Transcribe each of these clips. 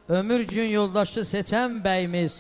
Ömür gün yoldaşı seçən bəyimiz,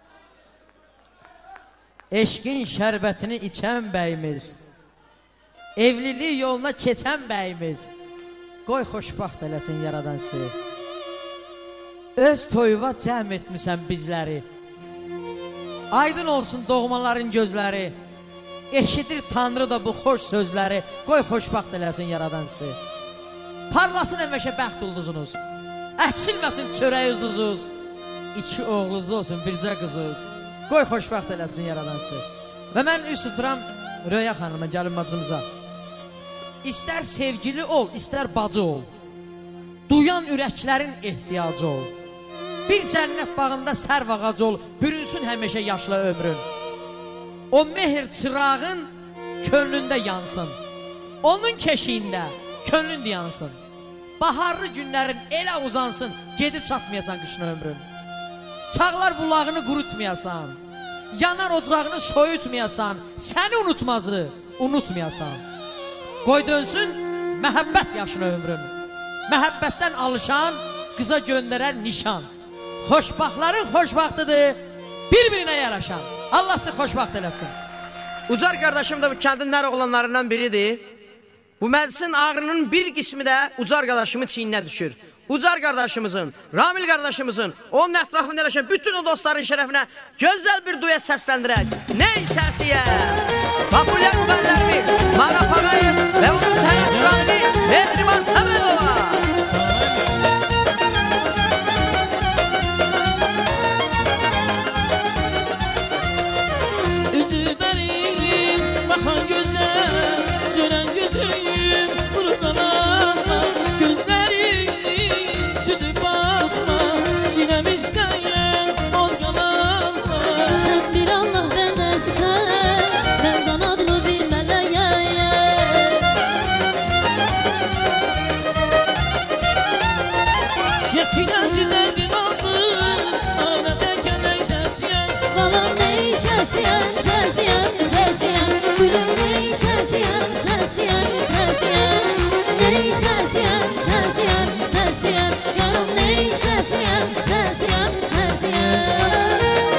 eşqin şərbətini içən bəyimiz, evlilik yoluna keçən bəyimiz, qoy xoşbaxt eləsin yaradan sizi. Öz toyuva cəm etmisən bizləri, aydın olsun doğmaların gözləri, eşidir Tanrı da bu xoş sözləri, qoy xoşbaxt eləsin yaradan sizi. Parlasın əməşə bəxt ulduzunuz, əksilməsin çörək uzduzuz, iki oğlunuz olsun bircə qızınız, qoy xoşbaxt eləsin yaradan sizi. Və mən üst tuturam Röya xanıma, gəlinmazımıza. İstər sevgili ol, istər bacı ol, duyan ürəklərin ehtiyacı ol. Bir cənnət bağında sərv ağacı ol, bürünsün həmişə yaşlı ömrün. O mehir çırağın könlündə yansın, onun keşiyində könlün yansın. Baharlı günlərin elə uzansın, gedib çatmayasan qışın ömrün. Çağlar bulağını qurutmayasan, yanar ocağını soyutmayasan, səni unutmazı unutmayasan. Qoy dönsün məhəbbət yaşına ömrün, məhəbbətdən alışan qıza göndərər nişan. Xoşbaxtların xoşbaxtıdır, bir-birinə yaraşan. Allah sizi xoşbaxt eləsin. Ucar qardaşım da bu kəndin nər oğlanlarından biridir. Bu məclisin ağrının bir qismi də Ucar qardaşımın çiyninə düşür. Ucar qardaşımızın, Ramil qardaşımızın, onun ətrafında eləşən bütün o dostların şərəfinə gözəl bir duet səsləndirək. Ney səsiyə? Populyar mübəllərimiz Maraf Ağayev və onun tərəfdarı Mehriban Səmədova. Üzü benim, bakan gözler, sönen gözüm, vurulan ağla, gözlerini sütüp bakma, sinem isteyen olgalanma. Sen bir Allah vermezsen, ben kanadlı bir meleğe. Şekilası derdin olsun, ağlatırken ey sesiyen. Balam ney sesiyen, sesiyen, sesiyen. Gülüm ney sesiyen, sesiyen, sesiyen. Ney sesiyen, sesiyen, sesiyen. Yarım ney sesiyen, sesiyen, sesiyen.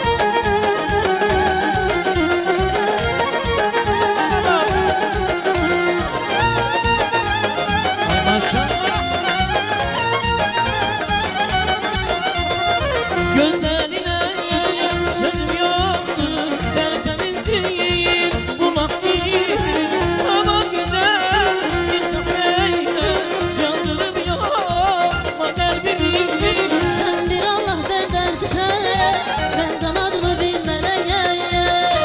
Gözlerine sözüm yoktur, tertemiz değil bu mahkir. Ama güzel bir sofrayla yandırıp yakma kalbimi. Sen bir Allah bendensen, ben kanadlı bir meleğe.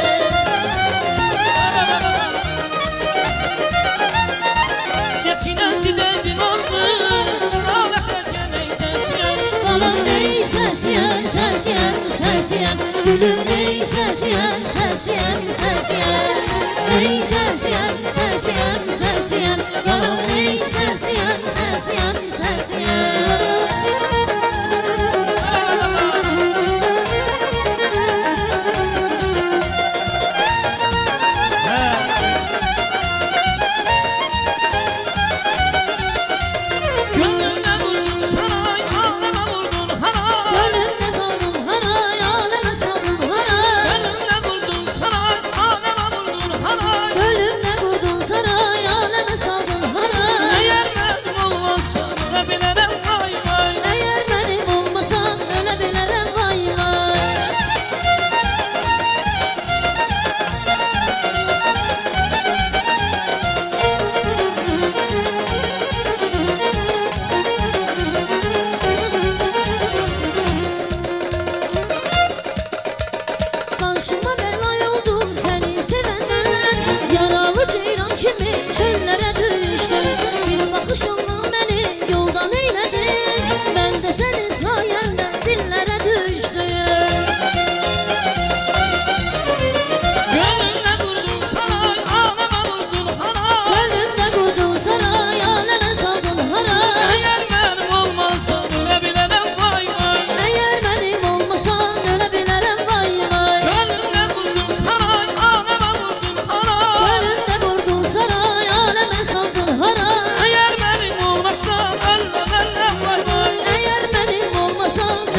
Çekinesi derdin olsun, ağlaşırken ey sesiyen. Balam ney sesiyen, sesiyen, sesiyen. Gülüm ney sesiyen, sesiyen, sesiyen. Ney sesiyen, sesiyen, sesiyen. Yarım ney sesiyen, sesiyen, sesiyen. Gönlümde vurdun saray, ağlama vurdun haray. Gönlümde saldın haray, aleme saldın haray. Gönlümde vurdun saray, ağlama vurdun haray. Gönlümde vurdun saray, aleme saldın haray. Eğer merdim olmazsa bilemem vay vay.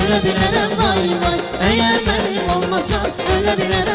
ölə bilərəm vay vay. Əgər mənim olmasan ölə bilərəm